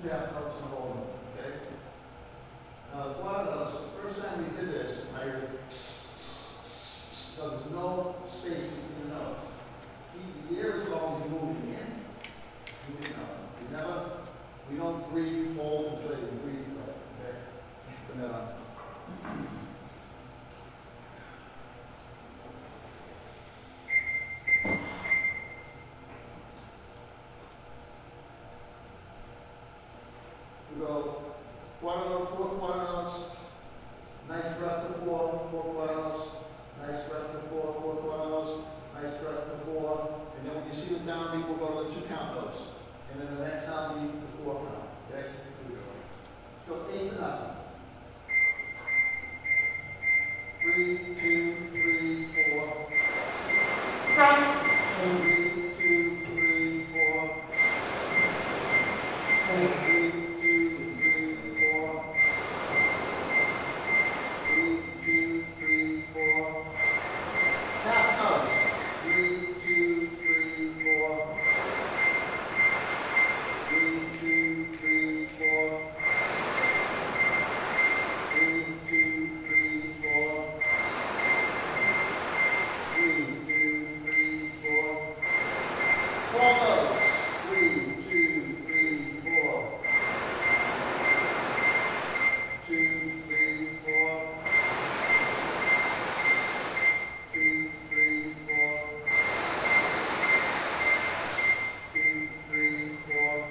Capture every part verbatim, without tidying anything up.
half notes in a whole note, okay? Now, one of those, the first time we did this, I heard there was no space between the notes. The air is always moving in, moving out. We never, we don't breathe, hold, and play, we breathe, play, okay? Put that on. We go quarter note, four quarter notes, nice breath to four, four quarter notes, nice breath to four, four quarter notes, nice breath to four, and then when you see the downbeat, we'll go to the two count notes, and then the next downbeat, the four count, okay? Here we go. So eight to nothing. Three, two, three, four. Three, two, three, four. Three, two, three, four. Three, two, three, four. Half notes. Three, two, three, four. Three, two, three, four. Three, two, three, four. Three, two, three, four. Four notes. Three, two, three, four. Two, three, four. Two, three, four. Two, three, four.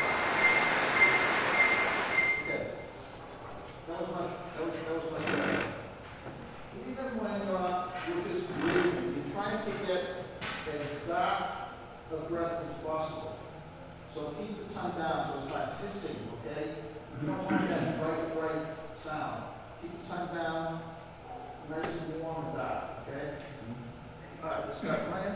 Okay. That was much, that was, that was much better. Even when uh, you're just breathing, you're trying to get as dark a breath as possible. So keep the tongue down so it's like hissing, okay? You don't want that bright, bright sound. Keep the tongue down, nice and warm and dark, okay? All right, let's start playing.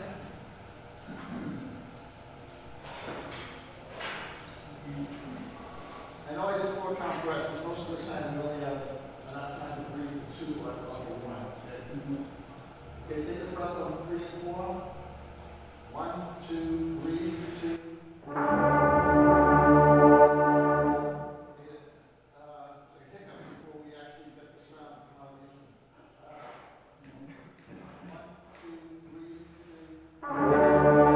I know I did four count breaths, but most of the time you only have enough time to breathe for two like off your one, okay? Okay, take a breath on three and four. One, two, breathe, two. Okay, uh, it's a hiccup before we actually get the sound from our mission. Uh, one, two, breathe, two.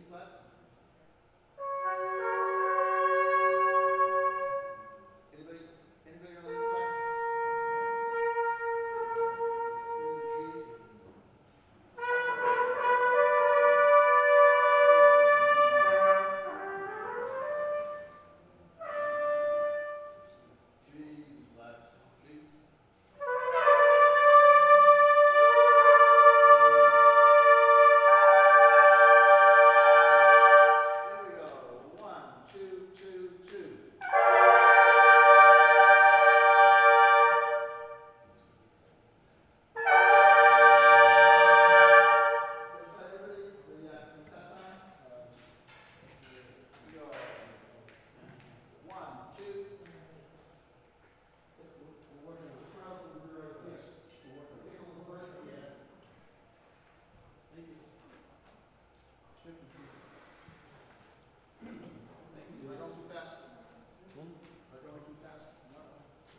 flat?